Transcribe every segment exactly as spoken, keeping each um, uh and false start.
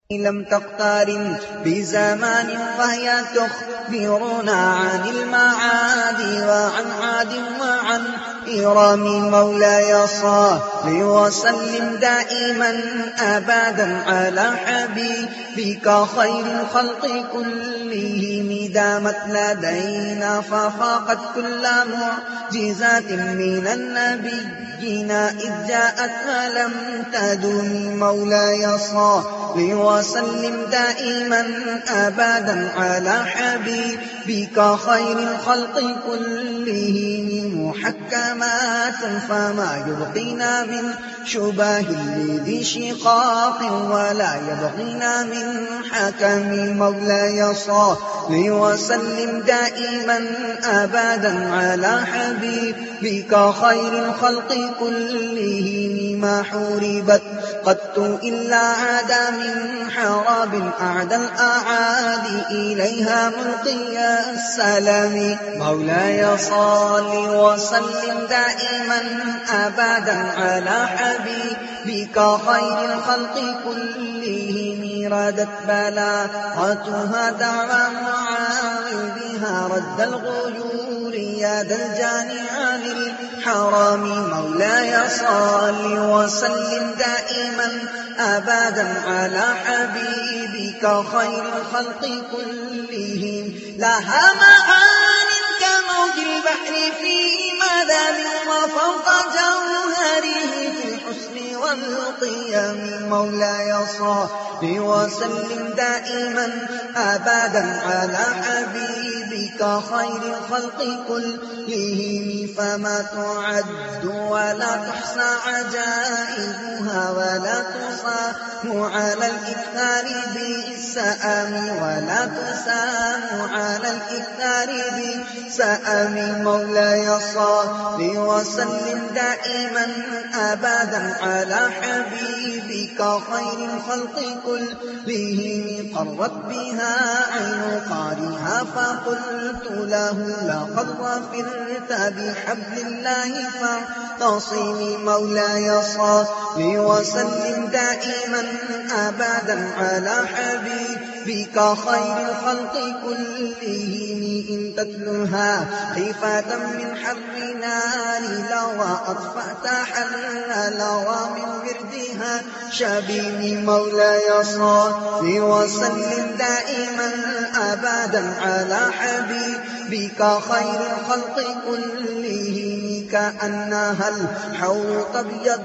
لم تقترن بزمان وهي تخبرنا عن المعاد وعن عاد وعن إرام. مولاي صل وسلم دائما أبدا على حبيبك خير الخلق كلهم. دامت لدينا ففاقت كل معجزات من النبيين إذ جاءت ولم تدم. مولاي صل وسلم دائما أبدا على حبيبك خير الخلق كلهم. محكمات فما يبقينا من شبه لذي شقاق ولا يبغينا من حكم. مولاي صل وسلم دائما أبدا على حبيبك خير الخلق كلهم. ما حوربت قط إلا عاد من حراب أعدى الأعادي إليها ملقي السلام. مولاي صل وسلم دائما أبدا على حبيبك خير الخلق كلهم. ردت بلاغتها دعوى معاذها رد الغيور يد الجاني عن الحرام. مولاي صل وسلم دائما أبدا على حبيبك خير الخلق كلهم. لها معان كموج البحر في مدى وفوق جوهره في الحسن والقيم. مولاي صل وسلم دائما أبدا على حبيبك خير الخلق كلهم. فما تعد ولا تحصى عجائبها ولا تصام على الإكثار بالسآم ولا تسام على الإكثار بالسآم. مولاي صل وسلم دائما أبدا على حبيبك خير الخلق كلهم. قرت بها عين قارها فقلت له لقد ظفرت بحبل الله فاعتصم. مولاي صل وسلم دائما أبدا على حبيبك خير الخلق كلهم. إن تتلها خيفة من حر نار لوى أطفأت حل لوى من وردها شبيب. مولاي صل وسلم دائما أبدا على حبيبك خير الخلق كلهم. كأنها الحوض تبيض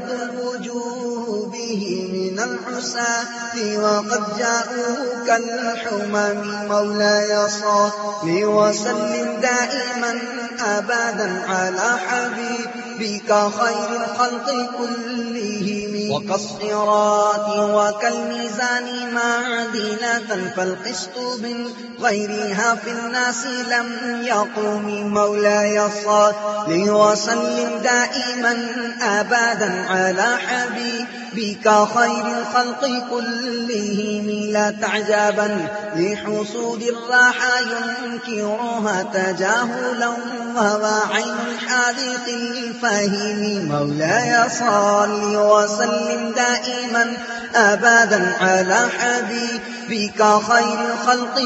الوجوه به من العساة وقد جاءوا كالحمم. مولاي صل وسلم دائما أبدا على حبيبك خير الخلق كلهم. وكالصراط وكالميزان معدلة فالقسط من غيرها في الناس لم يقوم. مولاي صل وسلم دائما أبدا على حبيبك خير الخلق كلهم. لا تعجبا لحصول الراحة ينكرها تجاهلا وهو عين الحاذق الفهم. مولاي صل وسلم دائما أبدا على حبيبك خير الخلق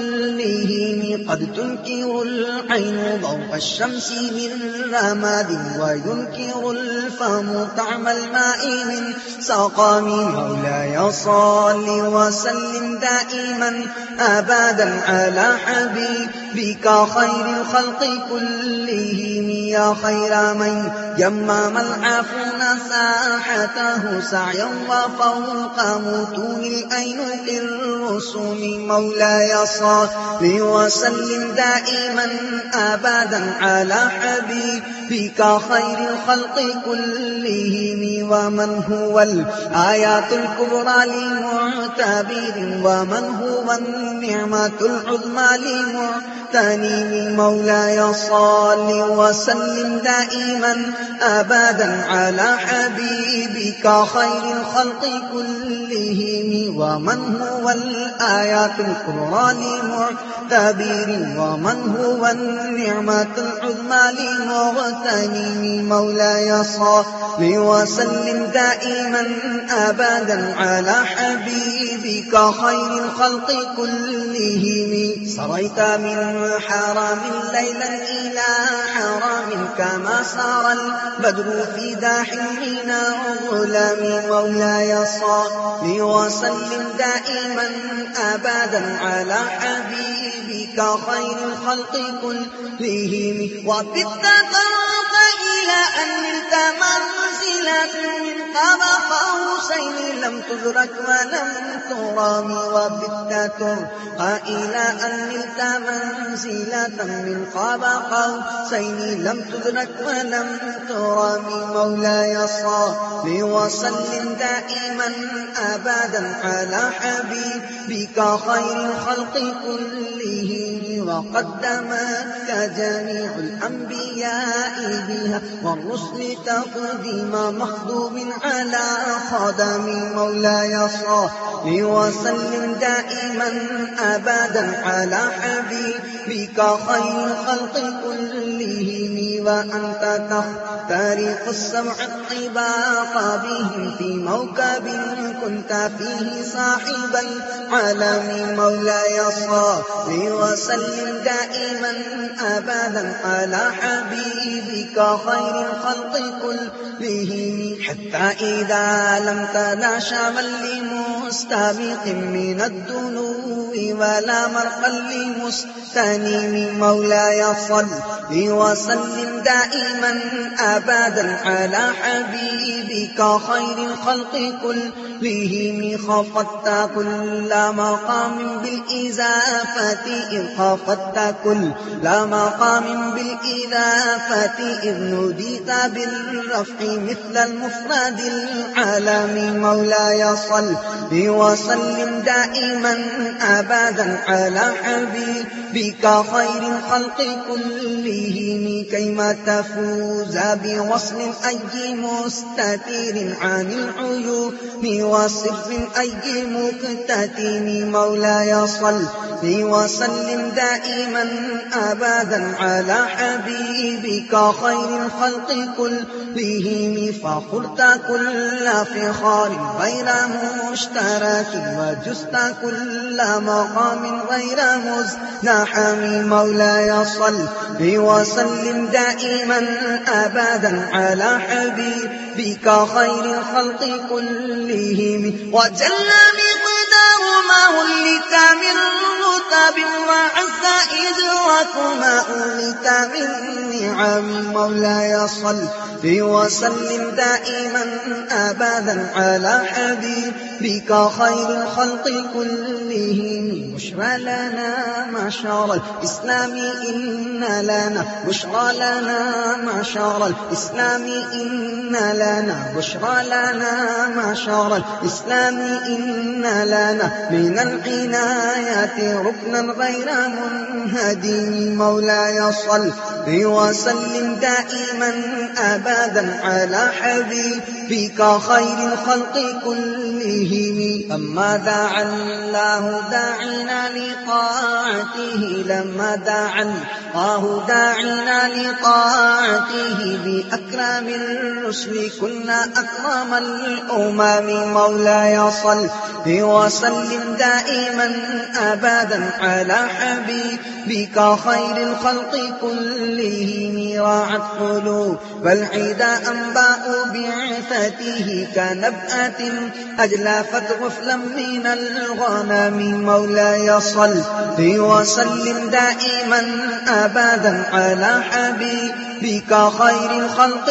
كلهم. قد تنكر العين ضوء الشمس من رماد وينكر الفم طعم الماء من سقام. مولاي صل وسلم دائما أبدا على حبيبك خير الخلق كلهم. يا خير من يمم العفو ساحته سعيا وفوق متون الأينق الرسوم. مولاي صل وسلم دائما أبدا على حبيبك خير الخلق كلهم. ومن هو الآيات الكبرى لمعتبر ومن هو النعمة العظمى لمعتنم. مولاي صل وسلم دائما أبدا على حبيبك خير الخلق كلهم. ومن هو الآيات الكبرى لمعتبر ومن هو النعمة العظمى لمعتنم. تنيم مولاي صل وسلم دائما أبدا على حبيبك خير الخلق كلهم. سريت من حرام ليلا إلى حرام كما سار البدر في داح من الظلام. مولاي صل وسلم دائما أبدا على حبيبك خير الخلق كلهم. وبت ترضى إلى أن نلت منزلة من قاب قوسين لم تدرك ولم ترام. وبت ترضى إلى أن نلت منزلة من قاب قوسين لم تدرك ولم ترام. مولاي صل وسلم دائما أبدا على حبيبك خير الخلق كلهم. وقدمتك جميع الأنبياء بها والرسل تقديم مخدوم على خدم. مولاي صل وسلم دائما أبدا على حبيبك خير الخلق كلهم. وأنت تخترق السمع الطباق بهم في موكب كنت فيه صاحب العالم. مولاي صل وسلم دائما أبدا على حبيبك خير الخلق كلهم. حتى إذا لم تلاشى من لمستبق من الدنو ولا مرقا لمستنيم. مولاي صل وسلم دائما أبدا على حبيبك خير الخلق كلهم. خفضت كل مقام بالإزافة إذ خفضت كل مقام بالإضافة إذ نوديت بالرفع مثل المفرد العالم. مولاي صل وسلم دائما أبدا على حبيبك خير الخلق كلهم. كيما تفوز بوصل أي مستتير عن العيون وصف أي مكتتم. مولاي صل وسلم دائما أبدا على حبيبك خير الخلق كلهم. فخرت كل فخار غير مشترك وجزت كل مقام غير مزدحم. مولاي صل وسلم دائما أبدا على حبيبك خير الخلق كلهم. وجل مقدار ما ولت من رتب وعز إدراك ما أولت من نعم. مولاي صل وسلم دائما أبدا على حبيبك خير الخلق كلهم. بشرى لنا معشر الإسلام إن لنا بشرى لنا معشر الإسلام إن لنا بشرى لنا معشر الإسلام إن لنا من العناية ركنا غير منهدم. مولاي صل وسلم دائما أبدا على حبيبك خير الخلق كلهم. أما دعا الله داعنا لطاعته لما دعا الله داعنا لطاعته بأكرم الرسل كنا أكرم الأمم. مولاي صل وسلم دائما أبدا على حبيبك خير الخلق كلهم. راعت قلوب والعدا أنباء بعثته كنبأة أجلافت غفلا من الغنم. مولاي صل وسلم دائما أبدا على حبيبك خير الخلق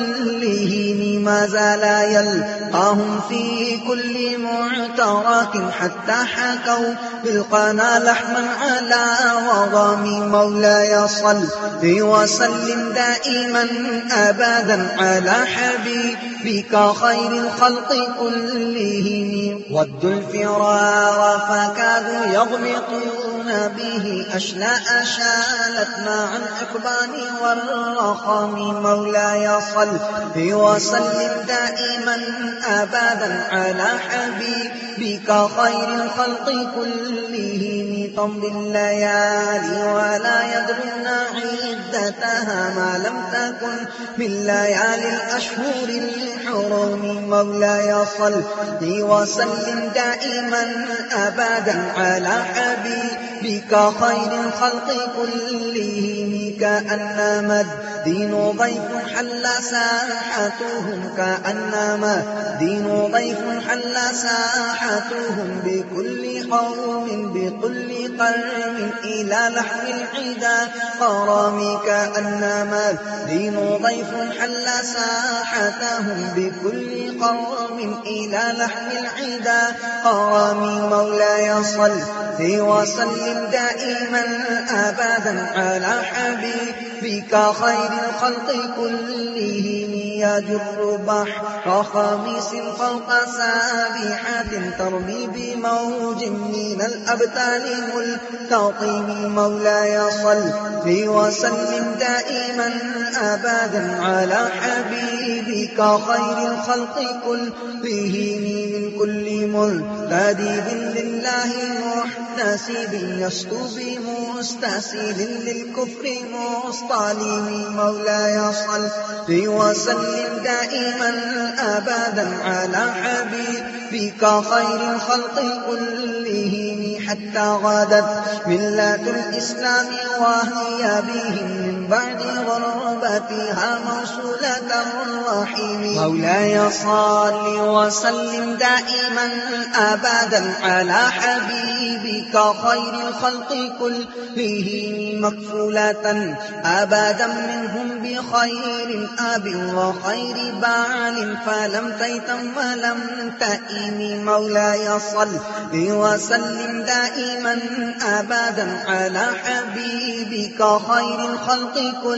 كلهم. ما زال يلقاهم في كل معترك حتى حكوا بالقنا لحما على وضم. مولاي صل وسلم دائما أبدا على حبيبك خير الخلق كلهم. ودوا الفرار فكادوا يغمقون يدرون به أشلاء شالت مع الإقبال والرخام. مولاي صل وسلم دائما أبدا على حبيبك خير الخلق كلهم. تمضي الليالي ولا يدرون عدتها ما لم تكن من ليالي الأشهر الحرم. مولاي صل وسلم دائما أبدا على حبيبك خير الخلق كلهم. كأنما الدين ضيف حل ساحتهم كأنما الدين ضيف حل ساحتهم بكل قوم بكل قرم إلى لحم العدا قرام. كأنما الدين ضيف حل ساحتهم بكل قوم إلى لحم العدا قرام. مولاي صل وسلم دائما أبدا على حبيبك خير الخلق كلهم. يجر بحر خميس فوق سابحة ترمي بموج من الأبطال ملتطم. مولاي صل وسلم دائما أبدا على حبيبك خير الخلق كلهم. من كل منتدب لله محتسب يسطو بمستسل للكفر مصطلم. مولاي صل وسلم دائما أبدا على حبيبك خير الخلق كلهم. حتى غادت ملة الإسلام وهي بهم من بعد غربتها موصولة الرحيم. مولاي صل وسلم دائما أبدا على حبيبك خير الخلق كلهم. مكفولة أبدا منهم بخير أب وخير بعل فلم تيتم ولم تئم. مولاي صل وسلم دائما أبدا على حبيبك خير الخلق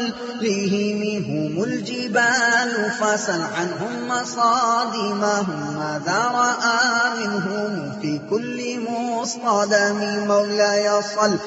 كلهم. هم الجبال فسل عنهم مصادمهم ماذا رأى منهم في كل مصطدم. مولاي صل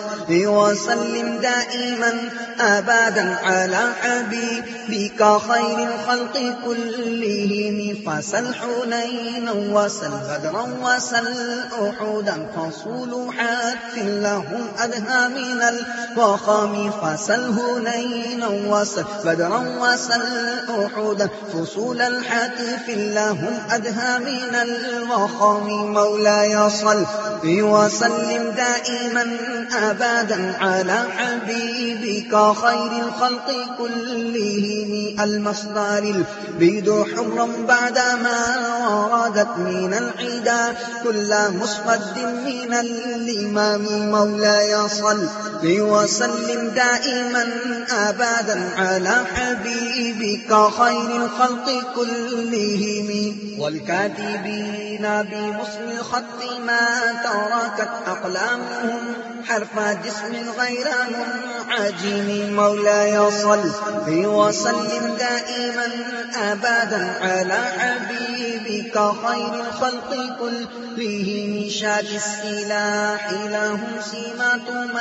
وسلم دائما أبدا على حبيبك خير الخلق كلهم. فسل حنينا وسل بدرا وسل أحدا فصول حتف لهم أدهى من الوخام. فسل هنينا وسل بدرا وسل أحدا فصول الحتف لهم أدهى من الوخام. مولاي صل وسلم دائما أبدا على حبيبك خير الخلق كلهم. المصدر البيض حرا بعدما وردت من العدا كل مصفد من الإمام. مولاي صل وسلم دائما أبدا على حبيبك خير الخلق كلهم. والكاتبين بمصل الخط ما تركت أقلامهم حرف جسم غير منعجم. مولاي صل وسلم دائما أبدا على حبيبك خير الخلق كلهم. شاك السلاح لهم سيما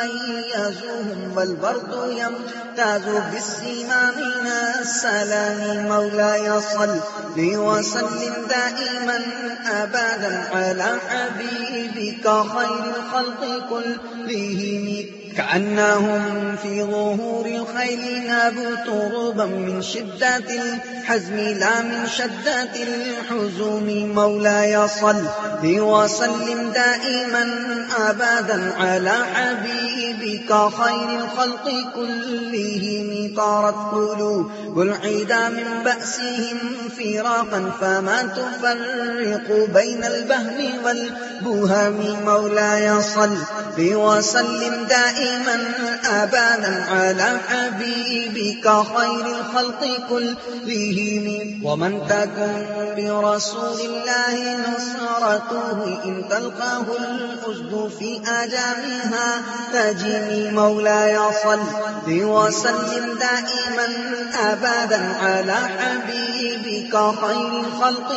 تميزهم والبرد يمتاز بالسيما من السلام. مولاي صل وسلم دائما أبدا على حبيبك خير الخلق كلهم. كأنهم في ظهور الخيل نابوا تربا من شدة الحزم لا من شدة الحزم. مولاي صل وسلم دائما أبدا على حبيبك خير الخلق كلهم. طارت قلوب العدا من بأسهم فراقا فما تفرق بين البهم والبهم. مولاي صل وسلم دائما دائما أبدا على حبيبك خير الخلق كلهم. ومن تكن برسول الله نصرته إن تلقاه الأسد في آجامها تجمي. مولاي صل وسلم دائما أبدا على حبيبك خير الخلق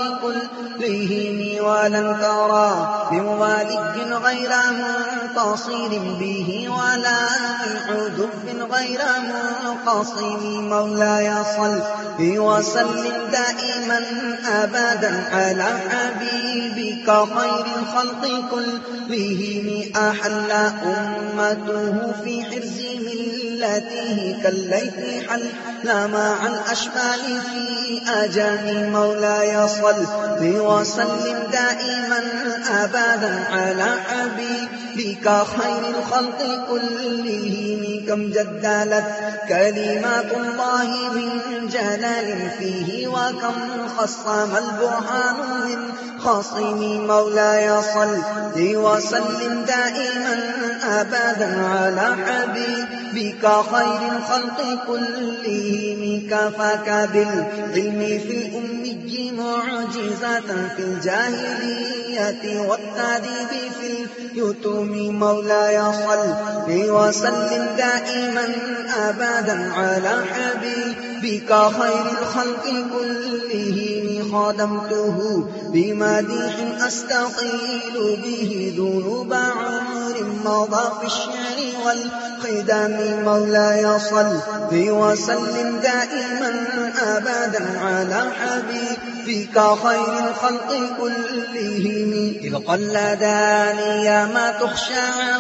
كلهم. ولن ترى بموالد غير منتصر به ولا بعدب غير منقصم. مولاي صل وسلم دائما أبدا على حبيبك خير الخلق كلهم. أحل أمته في حرز ملته كالليث حل مع الأشبال في أجام. مولاي صل وسلم دائما أبدا على حبيبك خير الخلق كلهم. كم جدلت كلمات الله من جلال فيه وكم خصم البرهان من خصم. مولاي صل وسلم دائما أبدا على حبيبك خير الخلق كلهم. كفاك بالعلم في الأمي معجزة في الجاهلية والتأديب في اليتم. مولاي صل وسلم دائما أبدا على حبيبك خير الخلق كلهم. خادمته بمديح أستقيل به ذنوب عمر مضى في الشعر والخدام. مولاي صل وسلم دائما أبدا على حبيبك خير الخلق كلهم. إذ قلداني ما تخشى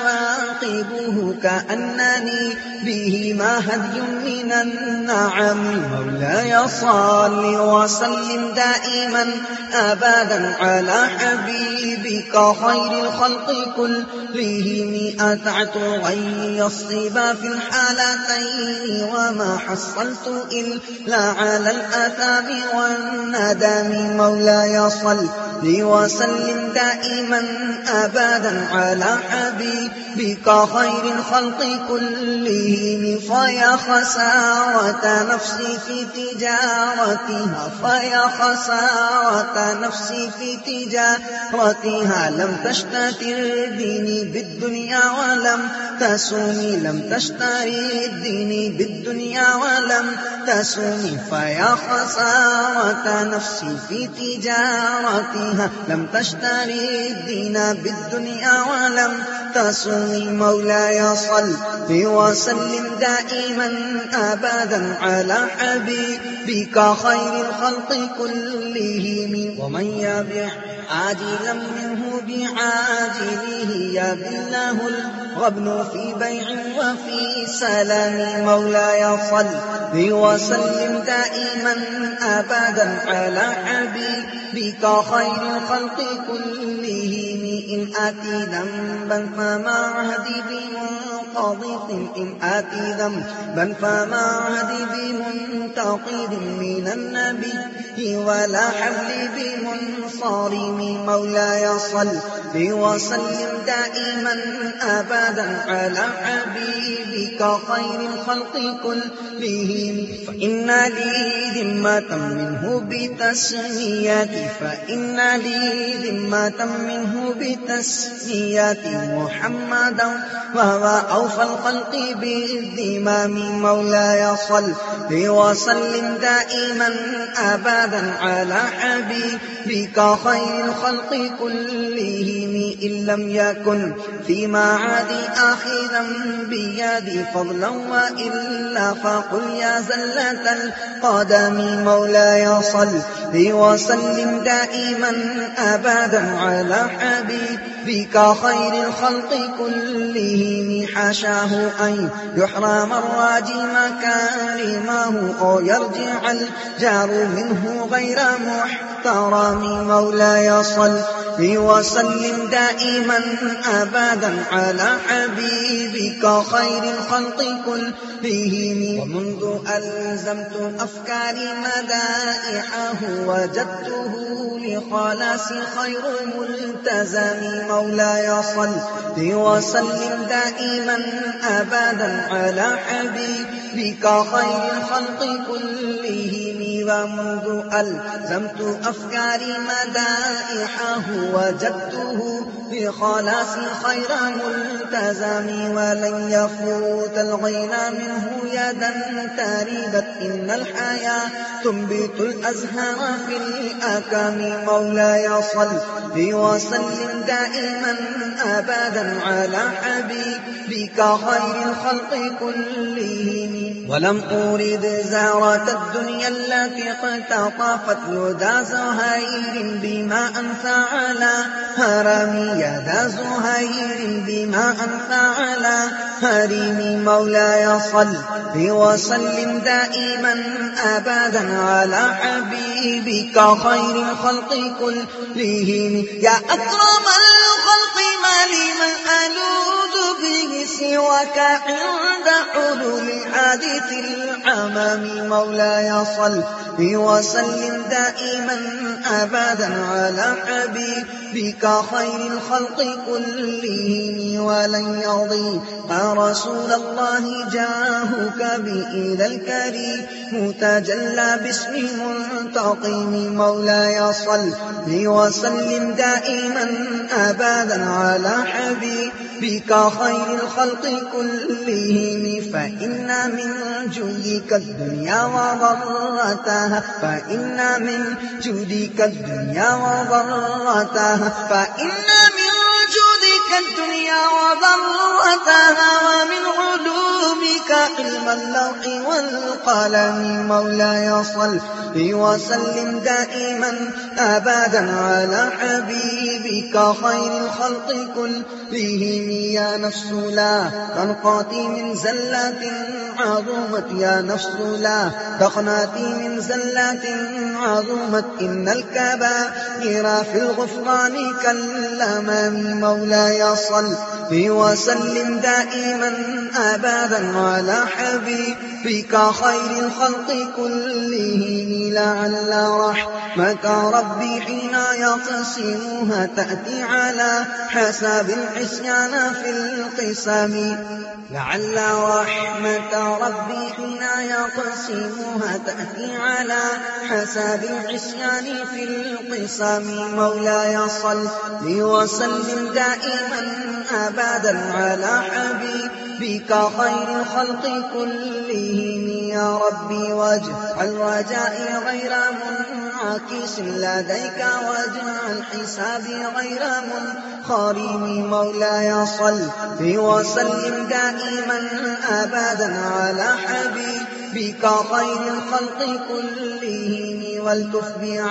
عواقبه كأنني بهما هدي من النعم. مولاي صل وسلم دائما أبدا على حبيبك خير الخلق كلهم. أتعت غي الصبا في الحالتين وما حصلت إلا على الآثام والندم. مولاي صل وسلم دائما أبدا على حبيبك خير الخلق كلهم. فيا خسارة نفسي في تجارتها فيا خسارة نفسي في تجارتها لم تشتري ديني بالدنيا ولم تسوني لم تشتري الدين بالدنيا ولم تسوني. فيا خسارة نفسي في تجارتها لم تشتري الدين بالدنيا ولم تسوني. مولاي صل وسلم دائما أبدا على حبيبك خير الخلق كلهم. ومن يبع عاجلا منه بعاجله يبله الغبن في بيع وفي سلام. مولاي صل وسلم دائما أبدا على حبيبك خير الخلق كلهم. إن آتي ذنبا فما عهدي بمنقضي إن آتي ذنبا فما عهدي بمنتقد من النبي ولا حبل بمنصارم. مولاي صل وسلم دائما أبدا على حبيبك خير الخلق كلهم. فإن لي ذمة منه بتسميتي فإن لي ذمة منه بتسميتي محمدا وهو أوفى الخلق بالذمام. مولاي صل وسلم دائما أبدا على حبيبك خير الخلق كلهم. إن لم يكن في معادي آخذا بيدي فضلا وإلا فقل يا زلة القدم. مولاي صل وسلم دائما أبدا على حبيبك خير الخلق كلهم. حاشاه أن يحرم الراجي مكارمه أو يرجع الجار منه غير محترم. مولاي صل وسلم دائما أبدا على حبيبك خير الخلق كلهم. ومنذ ألزمت أفكاري مدائحه وجدته لخلاصي خير ملتزم. مولاي صل وسلم دائما أبدا على حبيبك خير الخلق كلهم. ومنذ ألزمت أفكاري مدائحه وجدته بخلاصي خير ملتزم. ولن يفوت الغنى منه يدا تريبت إن الحياة تنبت الأزهار في الأكام. مولاي صل وسلم دائما أبدا على حبيبك خير الخلق كلهم. ولم أريد زهرة الدنيا التي اقتطفت يدا زهير بما أنفع على هرمي. يدا زهير بما أنفع على هرمي. مولاي صل وسلم دائما أبدا على حبيبك خير الخلق كلهم. يا أكرم الخلق ما لي من ألوذ به سواك عند حلول الحادث العمام. مولاي صل وسلم دائما أبدا على حبيبك خير الخلق كلهم. ولن يضيق رسول الله جاهك بإذا الكريم متجلى باسم منتقم. مولاي صل وسلم دائما أبدا على حبيبك خير الخلق كلهم. فإن من جودك الدنيا وضرتها فإن من جودك الدنيا وضرتها فإن من جودك الدنيا وضرتها ومن علومك علم اللوح والقلم. مولاي صل وسلم دائما أبدا على حبيبك خير الخلق كلهم. يا نفس لا تنقاتي من زلات عظمت يا نفس لا تقناتي من زلات عظمت إن الكبائر في الغفران كالأمام. مولاي صل وسلم دائما أبدا على حبيبك خير الخلق كلهم. لعل رحمة ربي حين يقسمها تأتي على حساب العصيان في القسم. لعل رحمة ربي حين يقسمها تأتي على حساب العصيان في القسم. مولاي صل وسلم دائما أبدا على حبيبك خير الخلق كلهم. يا ربي واجعل رجائي غير منعكس لديك واجعل حسابي غير منخرم. مولاي صل وسلم دائما أبدا على حبيبك خير الخلق كلهم. والتف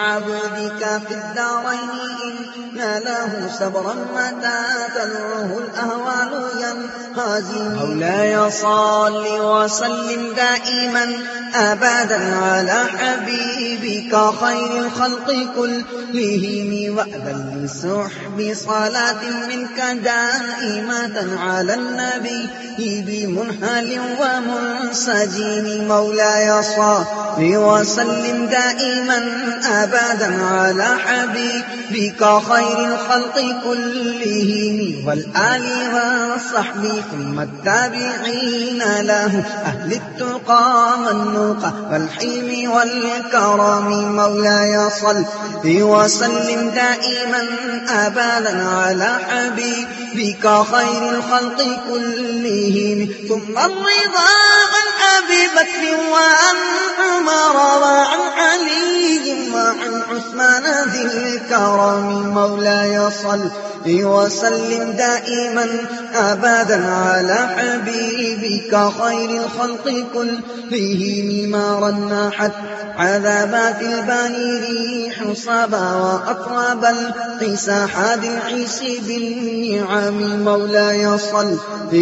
بعبدك في الدارين إن له صبرا متى تدعوه الأهوال ينهزم. مولاي صل وسلم دائما أبدا على حبيبك خير الخلق كلهم. وأذن لسحب صلاة منك دائمة على النبي بمنهل ومنسجم. مولاي صل وسلم دائما أبدا على حبيبك خير الخلق كلهم. والآل والصحب ثم التابعين له أهل التقى والنقى والحلم والكرم. مولاي صل وسلم دائما أبدا على حبيبك خير الخلق كلهم. ثم الرضا عن أبي بكر وعن عمر وعن علي وعن عثمان ذي الكرم. مولاي صل وسلم دائما أبدا على حبيبك خير الخلق كلهم. ما رنحت عذابات الباني ريح صبا وأطراب القسى حاد العيس بالنعم. مولاي صل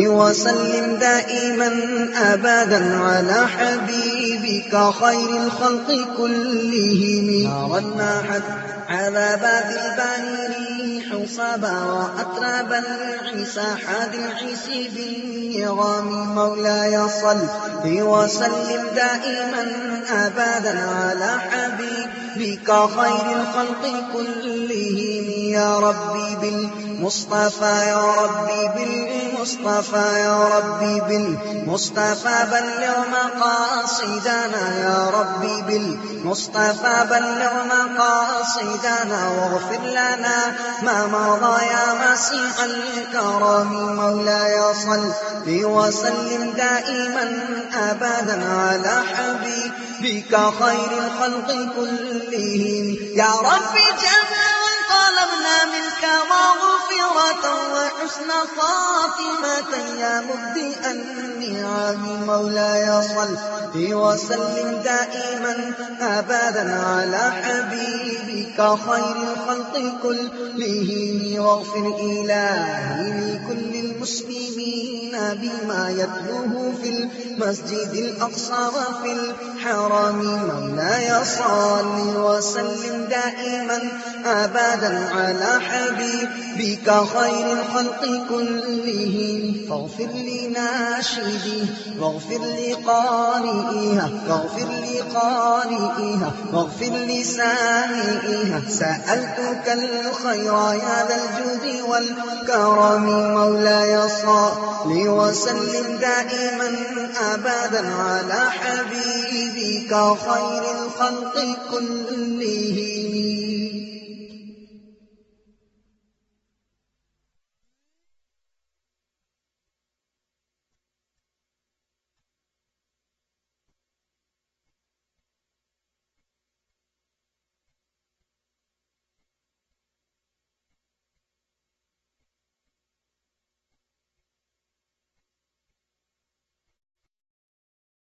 وسلم دائما أبدا على حبيبك خير الخلق كلهم. ما رنحت عذابات الباني حصابا وأتراب العيسى حاد العيسي بالنظام مولاي صل وسلم دائما أبدا على حبيبك خير الخلق كلهم يا ربي بالمصطفى يا ربي بالمصطفى يا ربي بالمصطفى بلغ مقاصدنا يا ربي بالمصطفى بلغ مقاصدنا واغفر لنا ما مضى يا مسيح الكرم مولاي صل وسلم دائما أبدا على حبيبك خير الخلق كلهم يا ربي جميعا طلبنا منك مغفرة وحسن خاتمة يا مبدئ النعم مولاي صل وسلم دائما أبدا على حبيبك خير الخلق كلهم واغفر إلهي لكل المسلمين بما يتلوه في المسجد الأقصى وفي الحرم مولاي صل وسلم دائما أبدا على حبيبك خير الخلق كلهم فاغفر لناشديه واغفر لقارئها واغفر لقارئها واغفر لسامئها سألتك الخير يا ذا الجود والكرم مولاي صل وسلم دائما أبدا على حبيبك خير الخلق كلهم